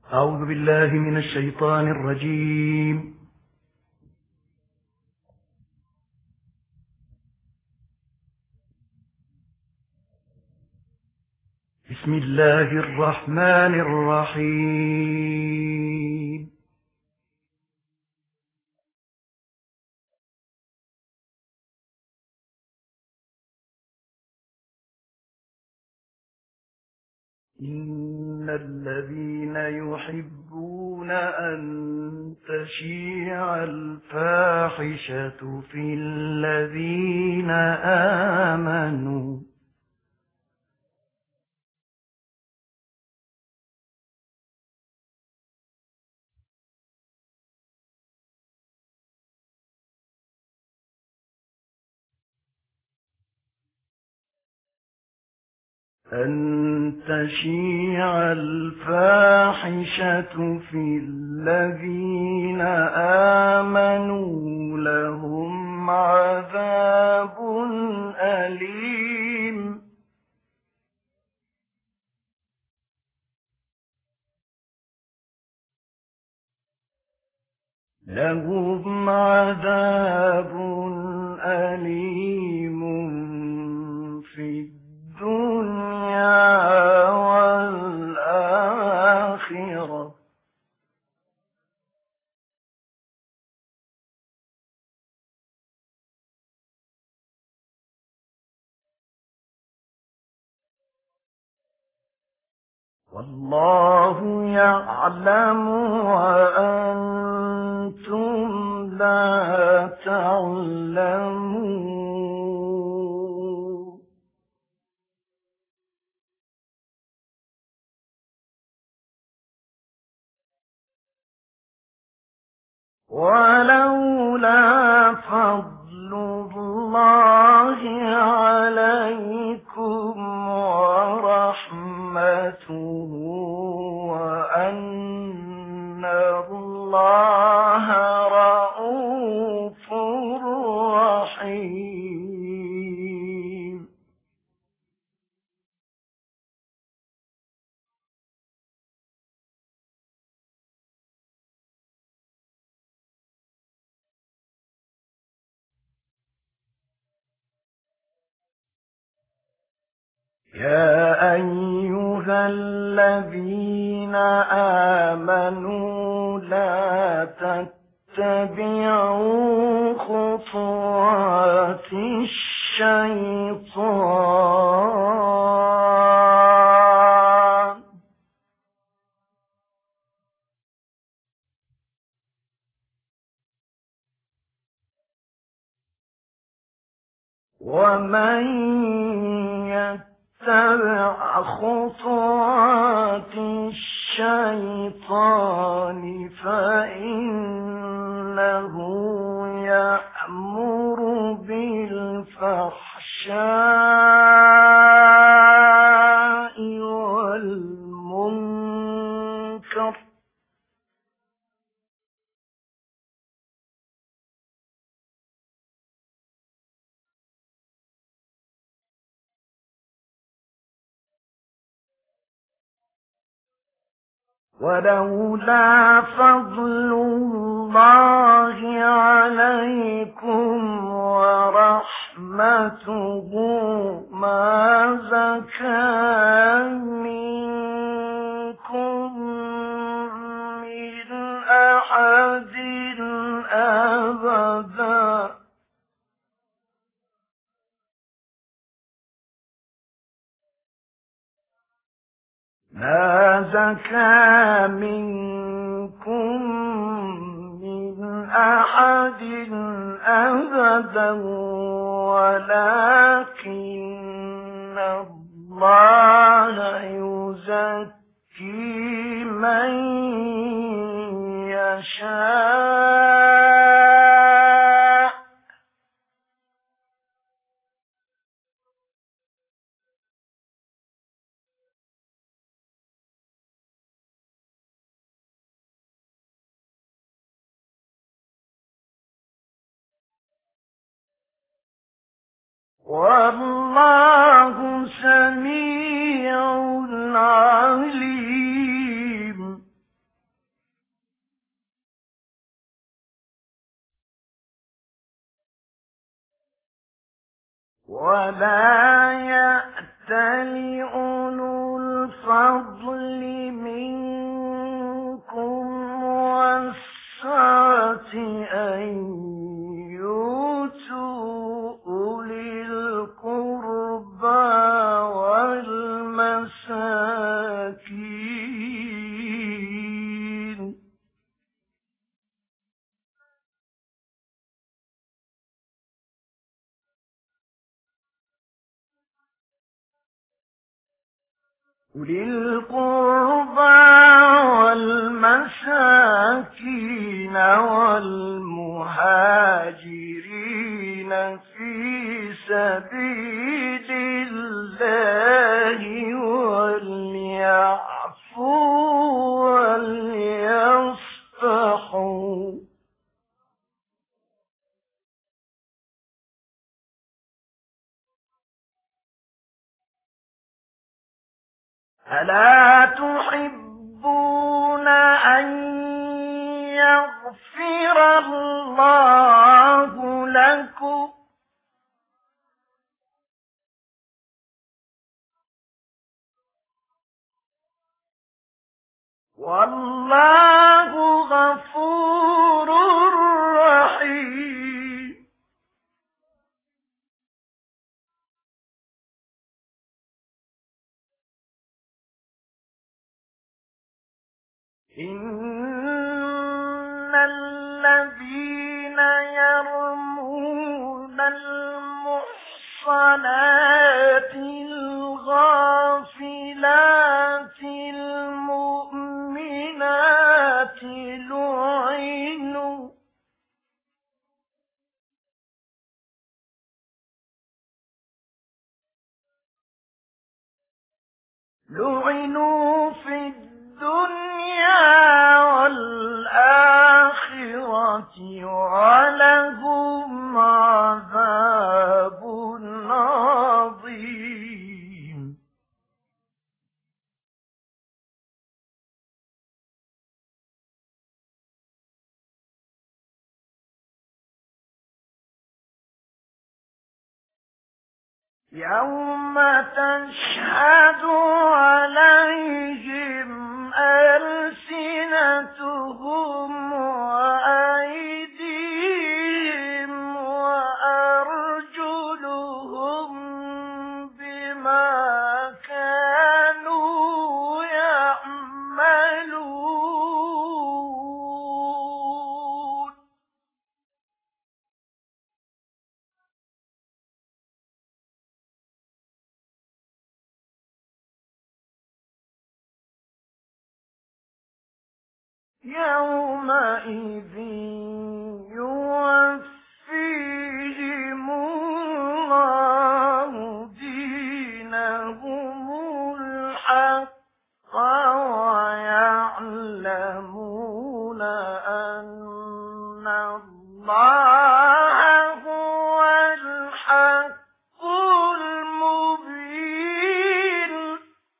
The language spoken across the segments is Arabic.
أعوذ بالله من الشيطان الرجيم. بسم الله الرحمن الرحيم. إن الذين يحبون أن تشيع الفاحشة في الذين آمنوا في الذين آمنوا لهم عذاب أليم. لهم عذاب أليم في الدنيا والآخرة. والله يعلم وأنتم لا تعلمون. ولولا فضل الله عليكم ورحمته وأن الله رؤوف رحيم. يا أيها الذين آمنوا لا تتبعوا خطوات الشيطان ومن يتبع خطوات الشيطان فإنه يأمر بالفحشاء والمنكر ولولا فضل الله عليكم ورحمته ما زكى منكم من أحد أبدا ما زكى منكم من أحد أبدا ولكن الله يزكي من يشاء والله سميع عليم. ولا يأتل أولو الفضل منكم والسعة أن يؤتوا أولي القربى والمساكين والمساكين والمهاجرين في سبيل الله وليعفوا وليصفحوا ألا تحبون أن يغفر الله لكم والله غفور رحيم إن الذين يرمون المحصنات الغافلات المؤمنات لعنوا في الدنيا والآخرة ولهم عذاب عظيم يوم تشهد عليهم ألسنتهم وأيديهم وأرجلهم بما كانوا يعملون يومئذ يوفيهم الله دينهم الحق ويعلمون أن الله هو الحق المبين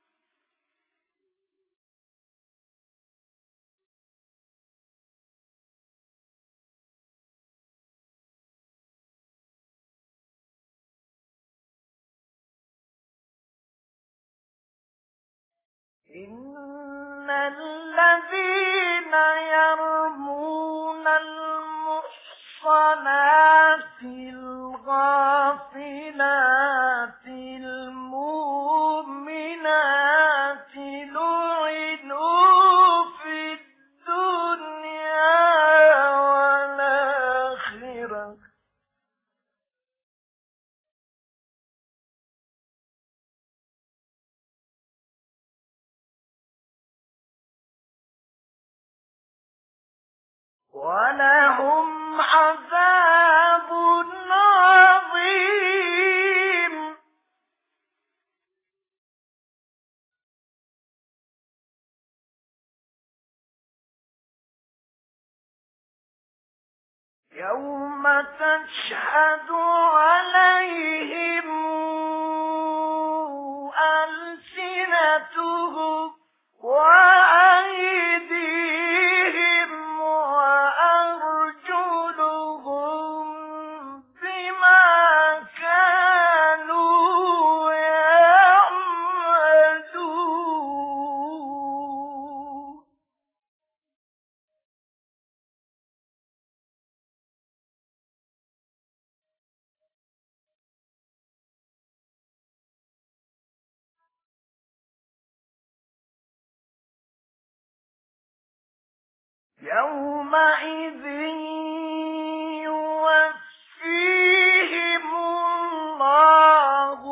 إن الذين يرمون المحصنات الغافلات المؤمنات لعنوا في الدنيا والآخرة ولهم عذاب عظيم يوم تشهد عليهم ألسنتهم وأيديهم وأرجلهم بما كانوا يومئذ يوفيهم الله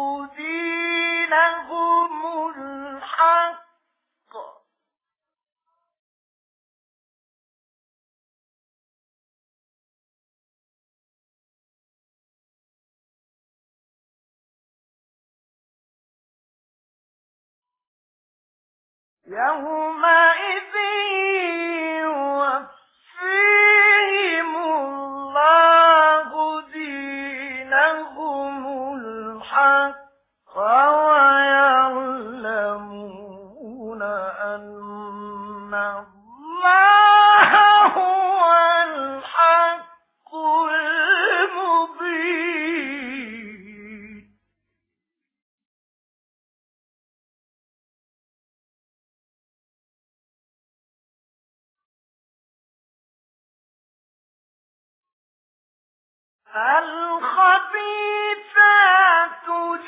دينهم الحق يومئذ يوفيهم الله دينهم الحق ويعلمون أن الله هو الحق المبين الخبيثات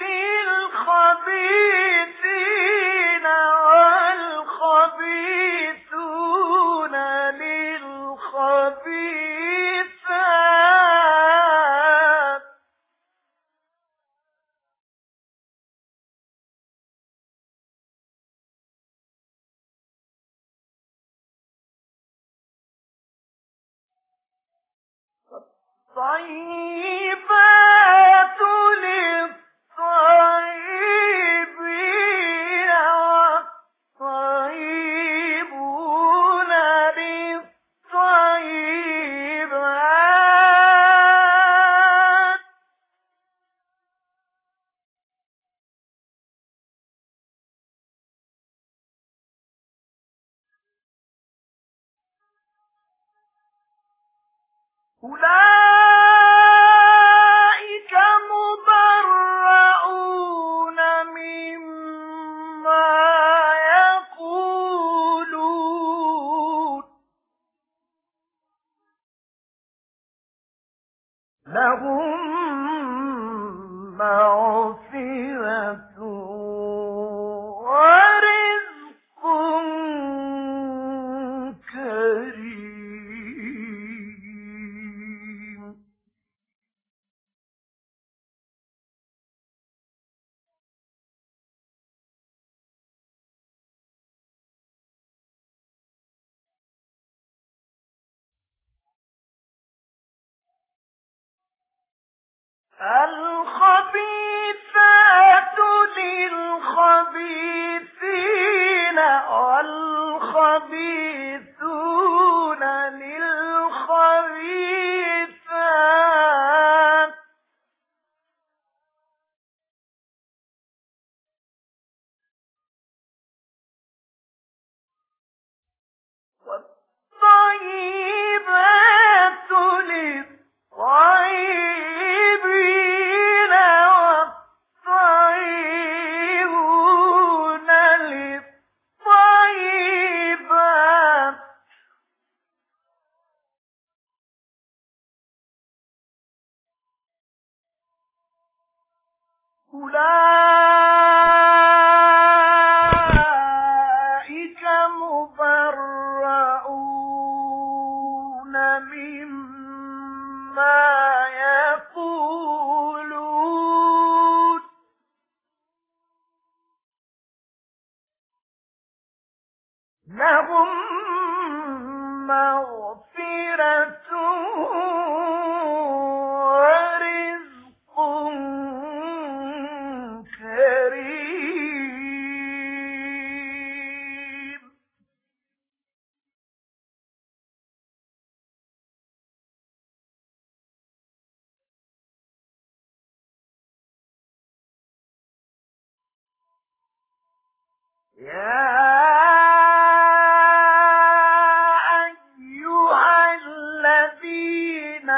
للخبيثين والخبيثون للخبيثات الطيبات للطيبين والطيبون للطيبات أولئك مبرؤون مما يقولون لهم مغفرة ورزق كريم الخبيثات للخبيثين والخبيثون للخبيثات والطيبات للطيبين والطيبون للطيبات أولئك مبرؤون مما يقولون لهم مغفرة ورزق كريم يا أيها الذين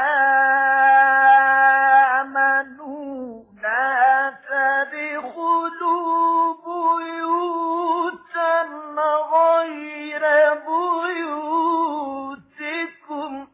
آمنوا لا تدخلوا بيوتا غير بيوتكم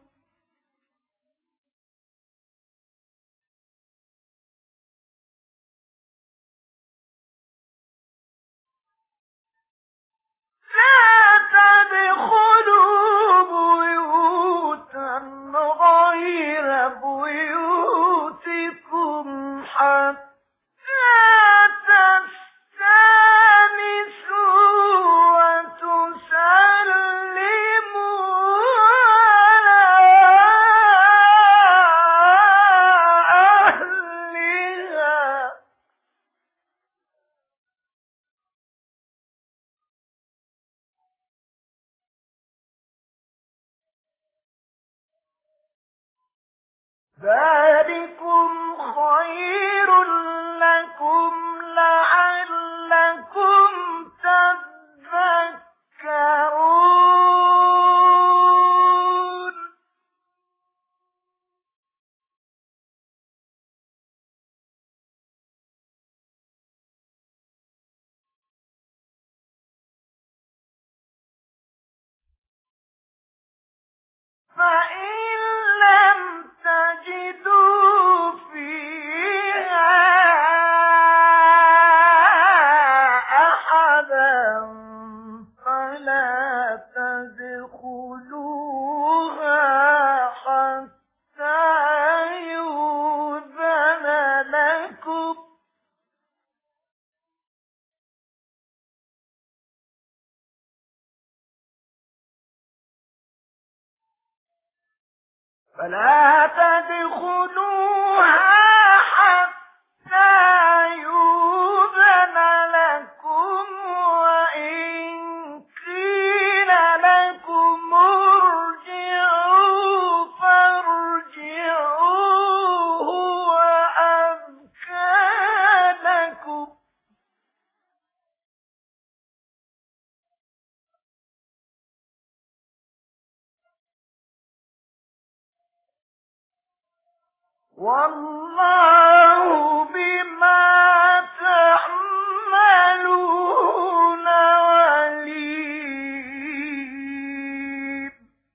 ذلكم خير لكم لعلكم تذكرون. فإن لم تجدوا فيها أحدا فلا تدخلوها حتى يؤذن لكم وإن قيل لكم ارجعوا فارجعوا هو أزكى لكم والله بما تعملون عليم.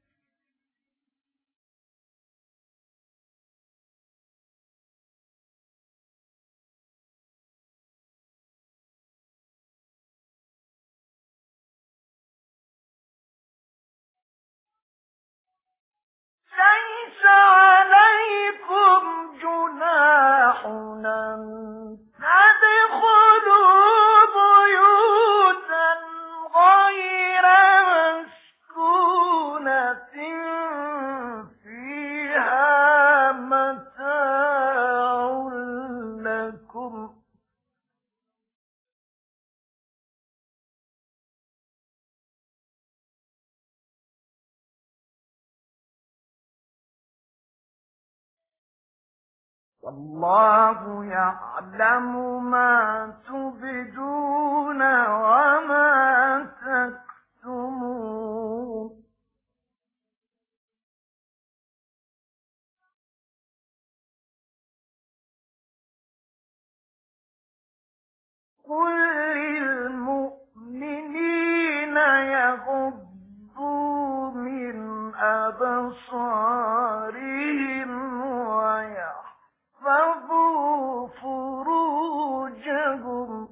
ليس عليكم جناح أن تدخلوا بيوتا غير مسكونة فيها متاع لكم والله يعلم ما تبدون وما تكتمون. قل للمؤمنين يغضوا من أبصارهم ويحفظوا فروجهم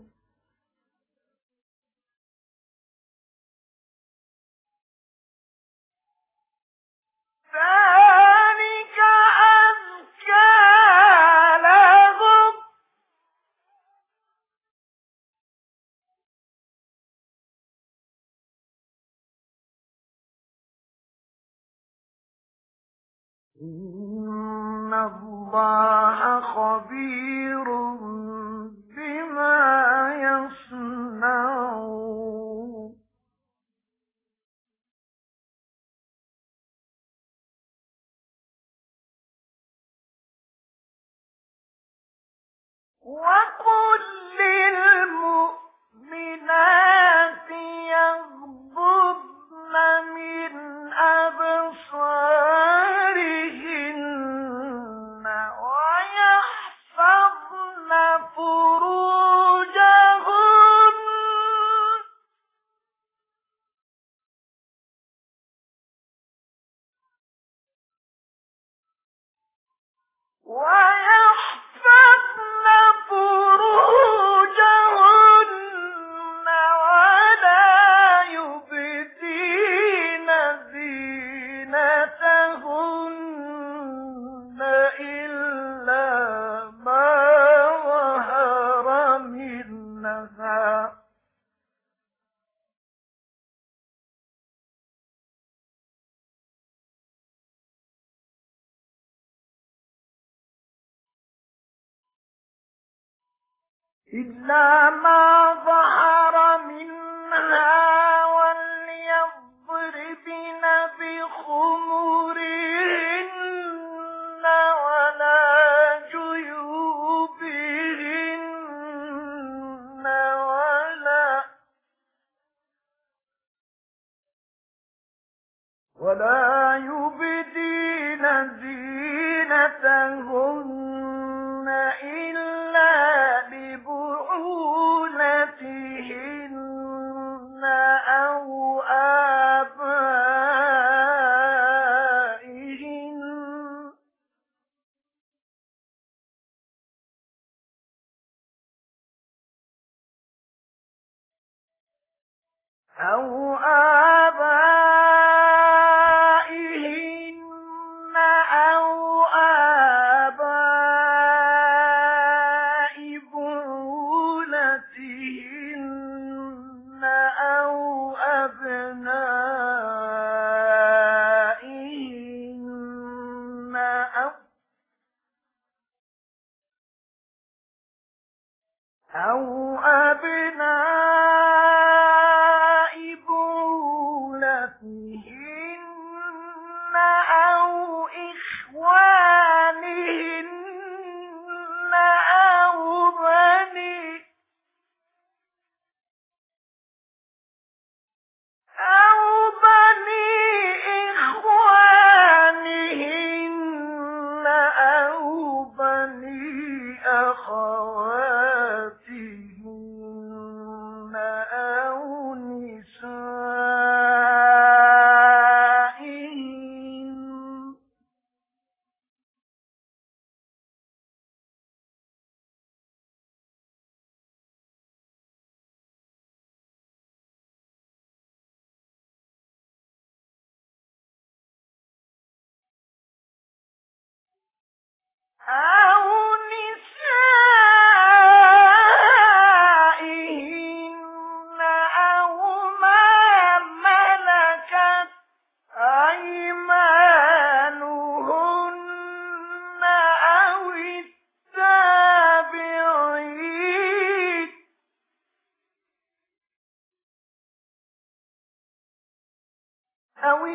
ذلك أزكى لهم إن الله خبير بما يصنعون. وقل للمؤمنات يغضضن من أبصارهن ويحفظن فروجهن ولا يبدين زينتهن إلا ما ظهر منها إلا ما ظهر منها وليضربن بخمرهن ولا ولا يبدين زينتهن إلا لبعولتهن أو آبائهن أو آباء بعولتهن أو أبنائهن أو أبناء بعولتهن أو إخوانهن أو بني إخوانهن أو بني أخواتهن أو نسائهن أو ما ملكت أيمانهن أو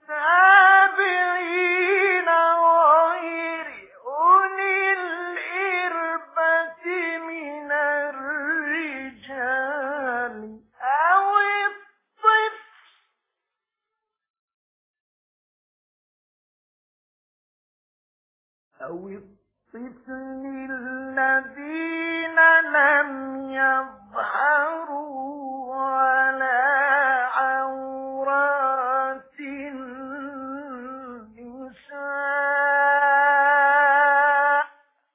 التابعين غير أولي الإربة من الرجال أو الطفل الذين لم يظهروا على عورات النساء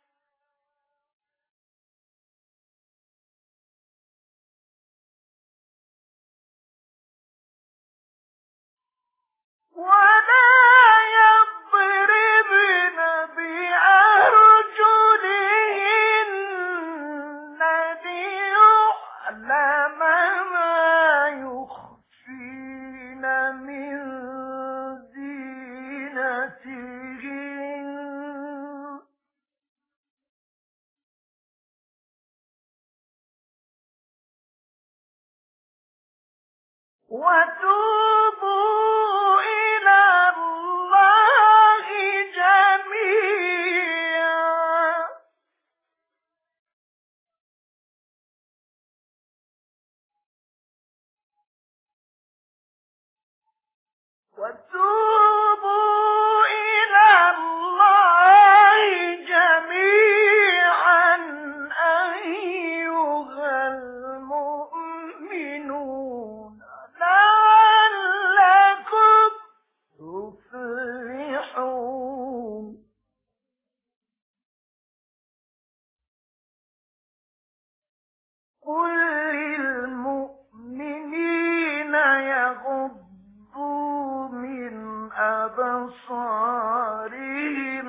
ولا يضربن بأرجلهن ليعلم ما يخفين من زينتهن وتوبوا إلى الله جميعا أيها المؤمنون لعلكم تفلحون قل للمؤمنين يغضوا من أبصارهم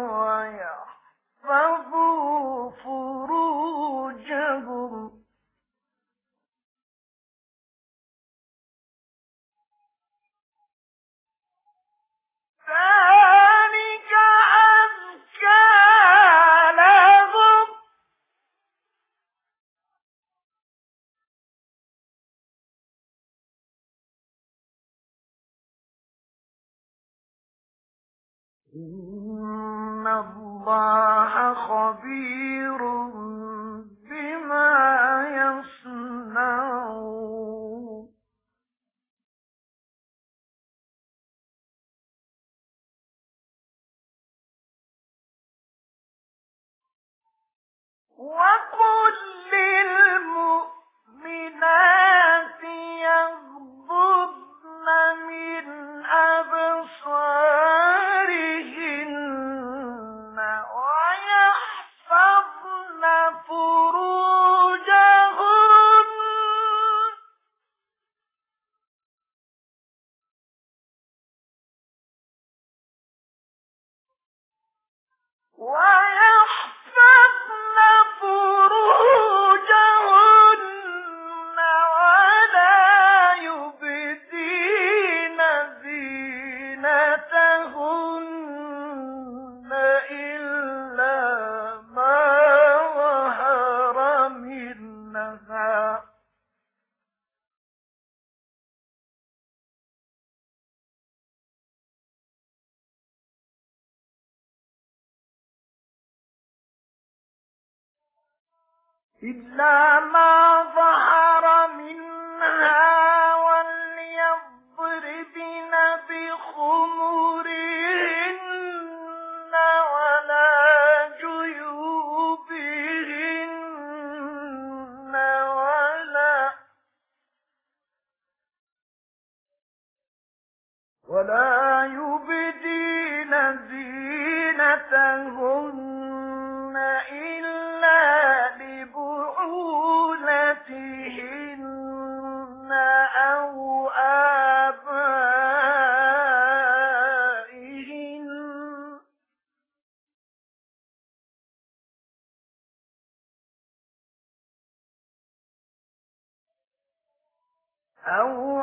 ويحفظوا فروجهم ذلك أزكى لهم إن الله خبير بما يصنعون وقل للمؤمنات يغضضن من أبصارهن ويحفظن فروجهن ولا يبدين زينتهن إلا ما ظهر منها وليضربن بخمرهن ولا جيوبهن ولا يبدين زينتهن إلا لبعولتهن أو آبائهن أو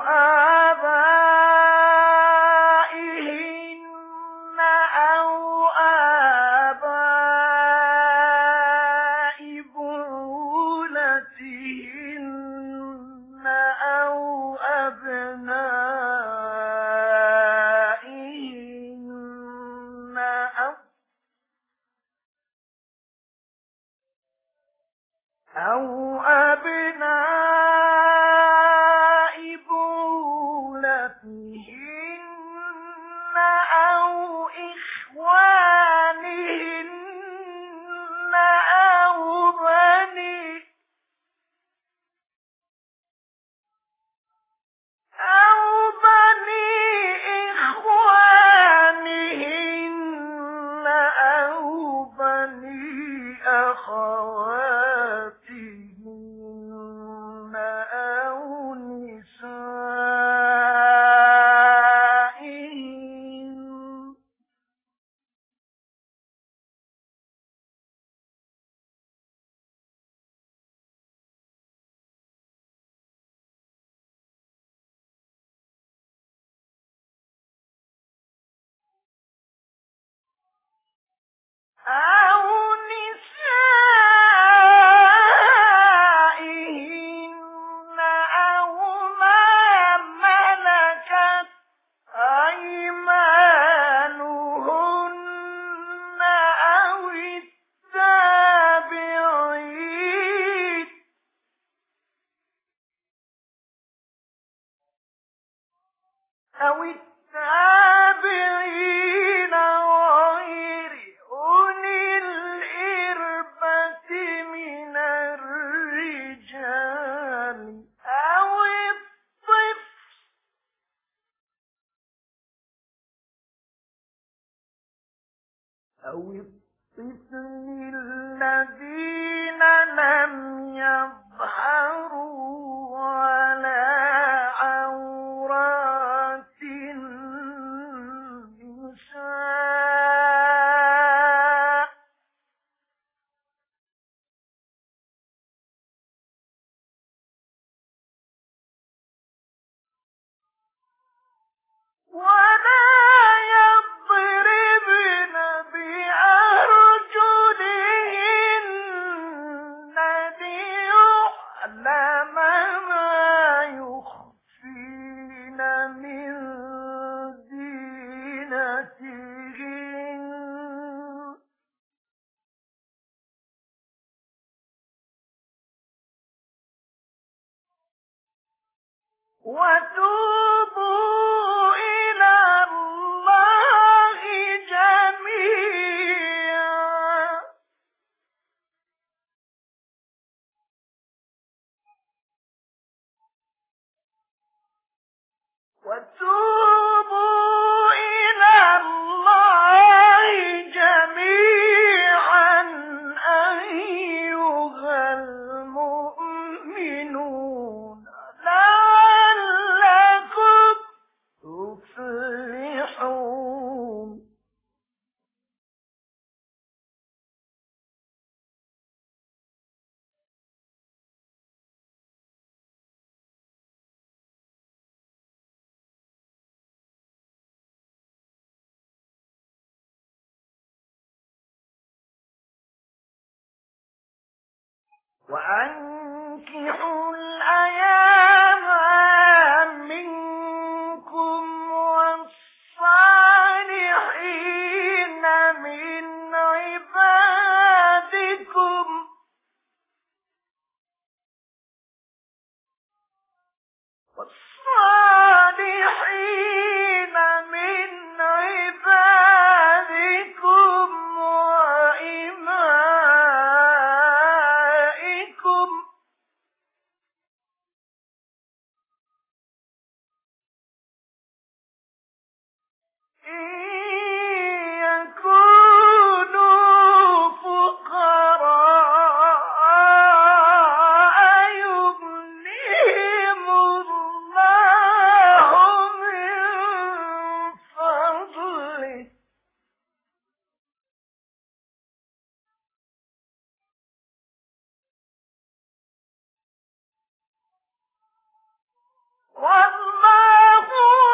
آباء بعولتهن أو أبنائهن أو أبناء بعولتهن أو إخوانهن أو بني إخوانهن أو بني أخواتهن أو نسائهن أو ما ملكت أيمانهن أو التابعين غير أولي الإربة من الرجال أو الطفل الذين لم يظهروا على عورات النساء ولا يضربن بأرجلهن وأنكحوا الأيام منكم والصالحين من عبادكم وإمائكم إن يكونوا فقراء يغنيهم الله من فضله والله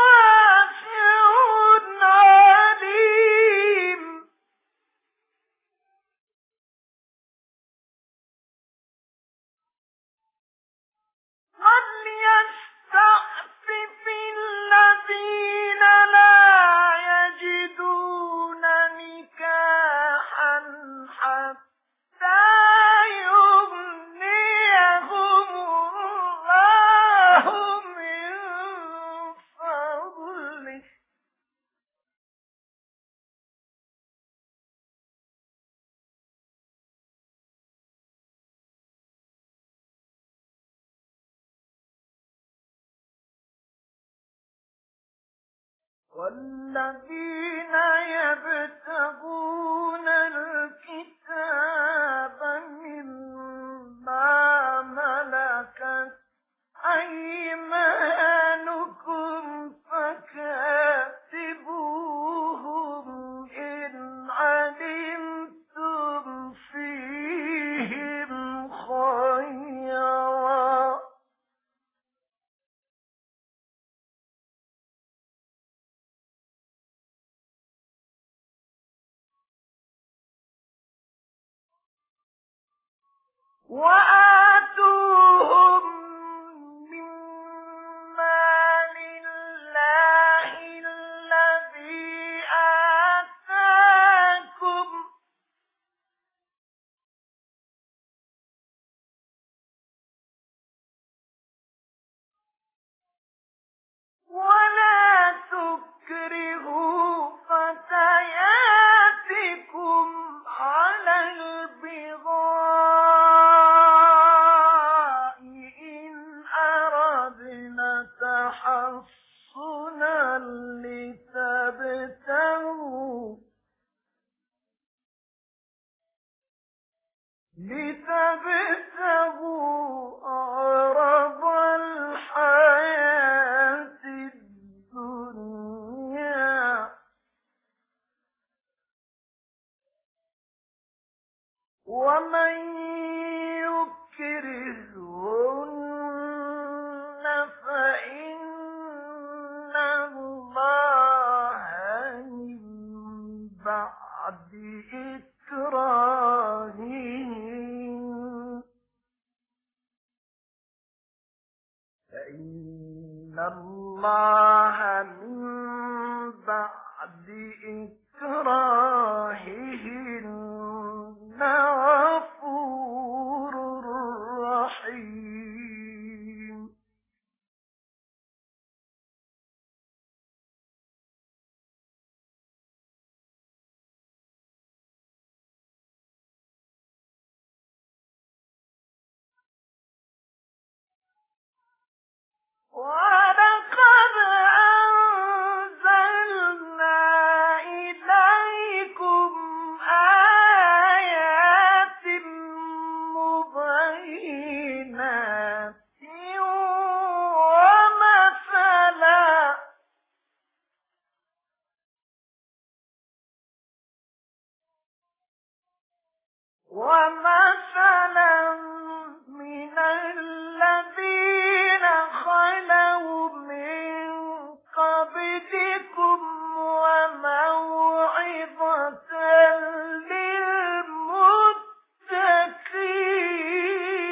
واسع عليم وليستعفف الذين لا يجدون نكاحا حتى يغنيهم الله من فضله والذين يبتغون الكتاب مما ملكت أيمانكم فكاتبوهم إن علمتم فيهم خيرا وآتوهم من مال الله الذي آتاكم ولا تكرهوا فتياتكم على البغاء إن أردنا تحصنا لتبتغوا عرض الحياة الدنيا ومن يكرهن فإن الله من بعد إكراههن فإن الله من بعد إكراههن غفور رحيم ولقد أنزلنا إليكم آيات مبينات ومثلا من الذين خلوا من قبلكم وموعظة للمتقين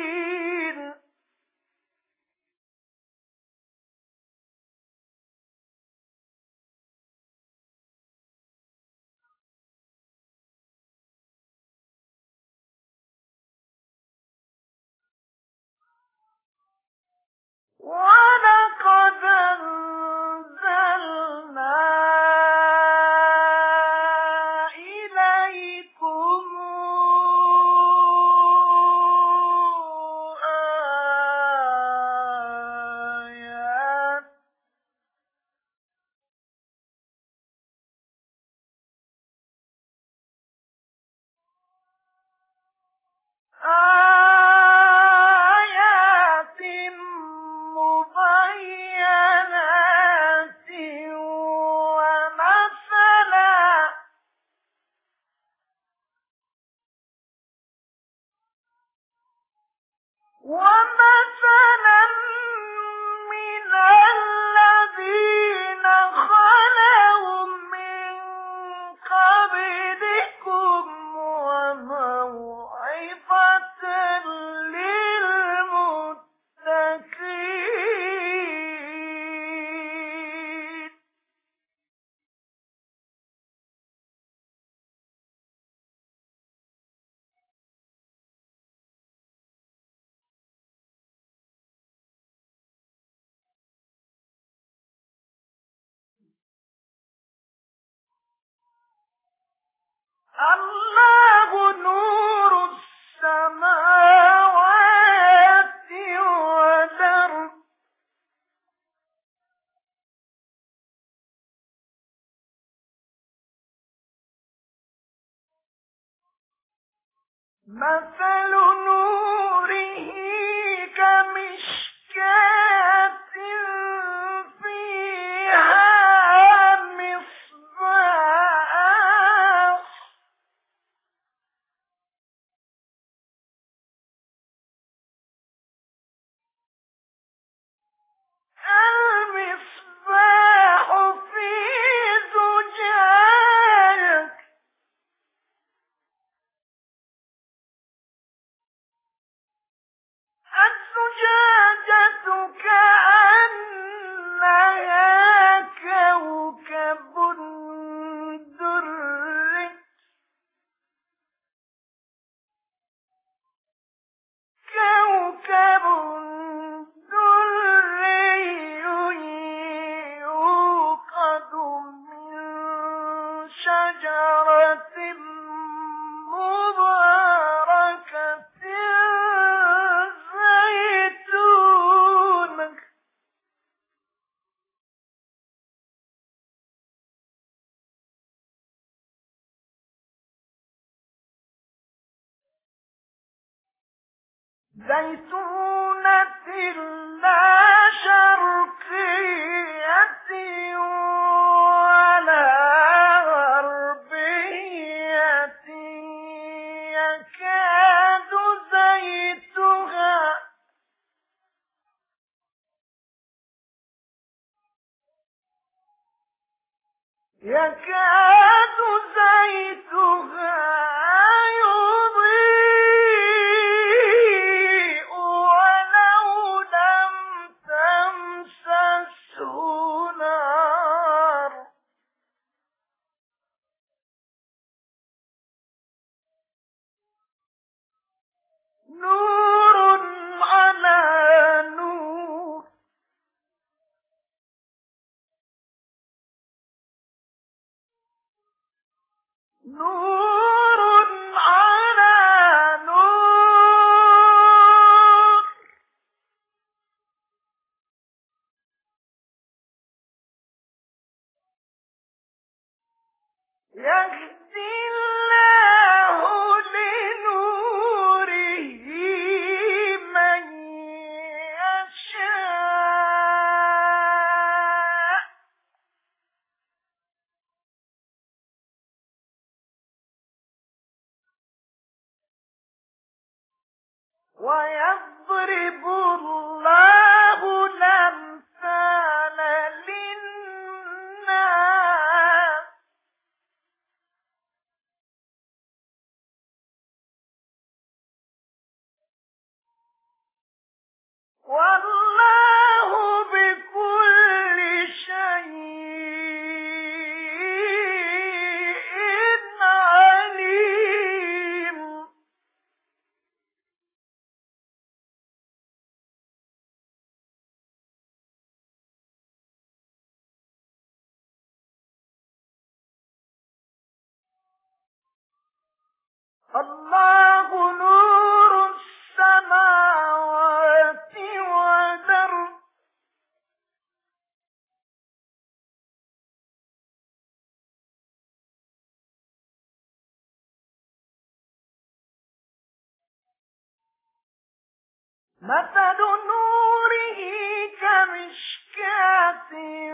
مثل نوره كمشكاة فيها مصباح المصباح في زجاجة الزجاجة كأنها كوكب دري كوكب دري يوقد من شجرة مباركة زيتون زيتونة لا شرقية ولا غربية يكاد زيتها يضيء ولو لم تمسسه نار نور على نور نور على نور يهدي الله لنوره من يشاء ويضرب الله الأمثال للناس والله بكل شيء عليم الله نور السماوات والأرض مثل نوره كمشكاة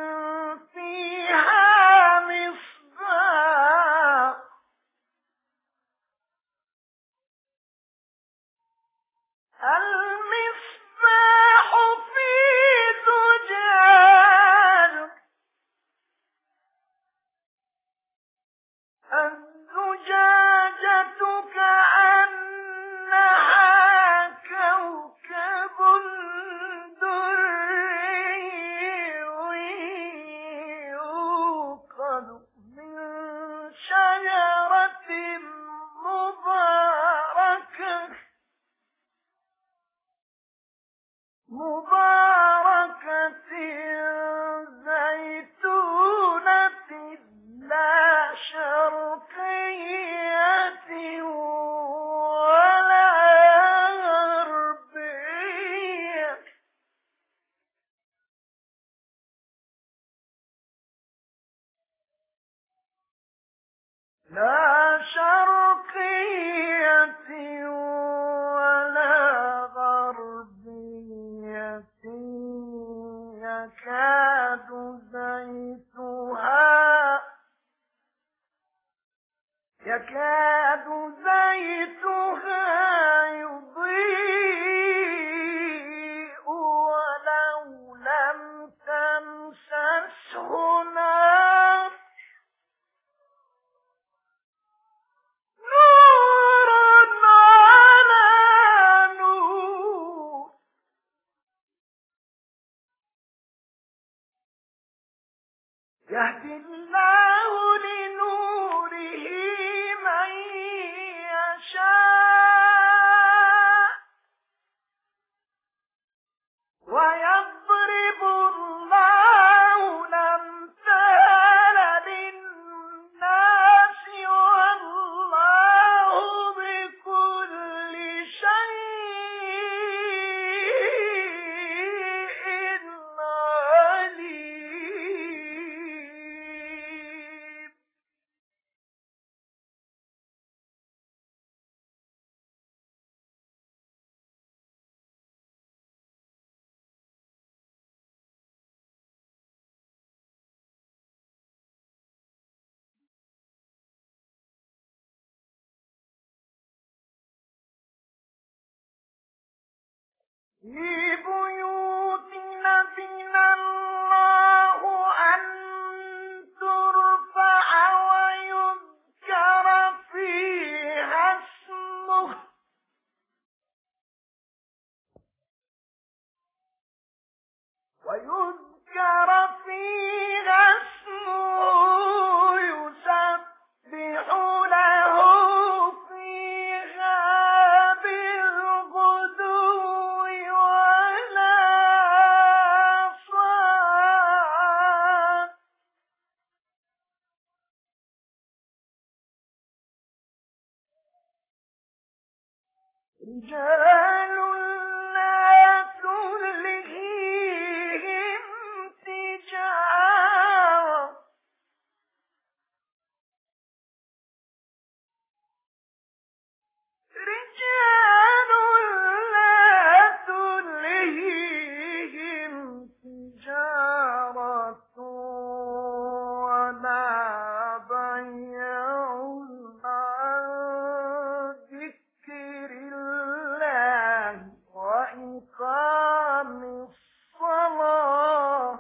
فيها مصباح المصباح في زجاج الزجاجة كأنها كوكب دري يوقد من شجرة مباركة زيتونة لا شرقية ولا غربية لا شرقية يكاد زيتها يضيء ولو لم تمسسه نار نور على نور يهدي الله لنوره من يشاء ويضرب الله الأمثال للناس والله بكل شيء عليم. في بيوت أذن الله أن ترفع ويذكر فيها اسمه يسبح له فيها بالغدو والآصال رجال لا تلهيهم تجارة ولا بيع عن ذكر الله وإقام الصلاة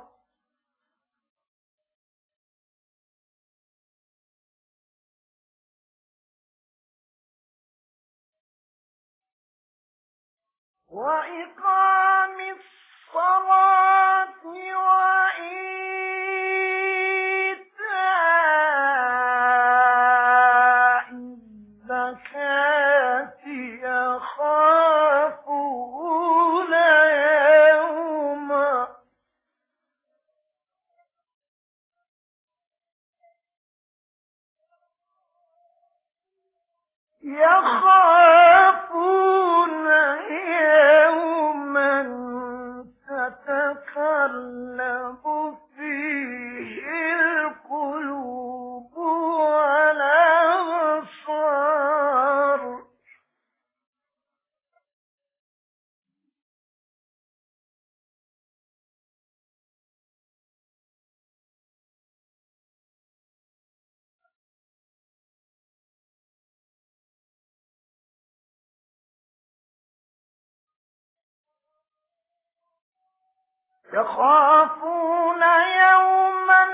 وإيتاء الزكاة يخافون يوما تتقلب فيه القلوب والأبصار يخافون يوما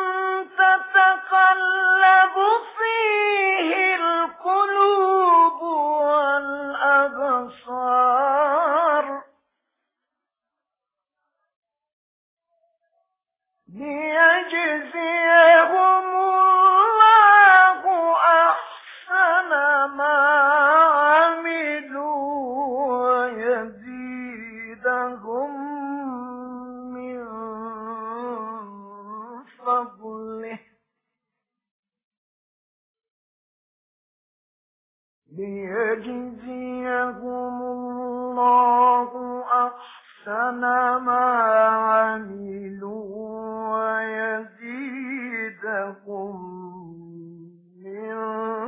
تتقلب فيه القلوب والأبصار ليجزيهم الله أحسن ما عملوا ويزيدهم من فضله ليجزيهم الله أحسن ما عملوا ويزيدهم من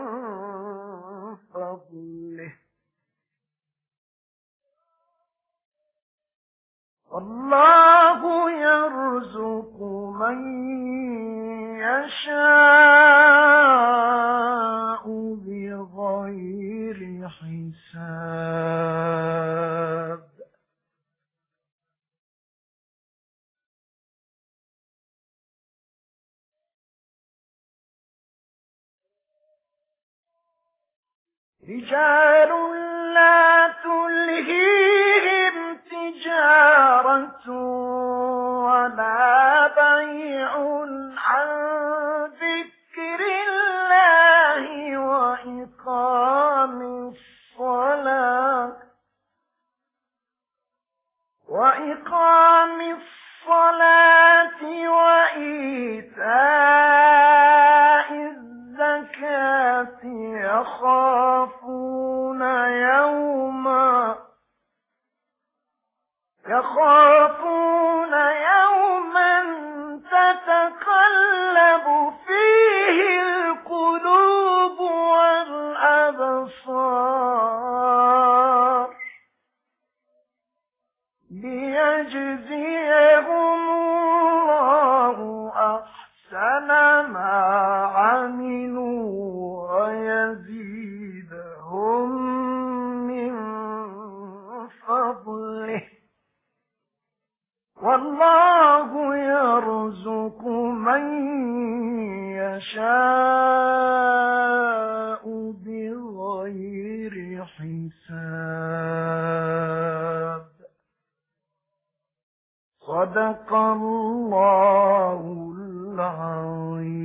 فضله والله يرزق يشاء بغير حساب رجال لا تلهيهم تجارة ولا بيع عن ذكر الله وإقام الصلاة وإيتاء الزكاة يخافون يوما تتقلب فيه القلوب والأبصار ليجزيهم الله أحسن ما عملوا ويزيدهم من فضله والله يرزق من يشاء بغير حساب صدق الله العظيم.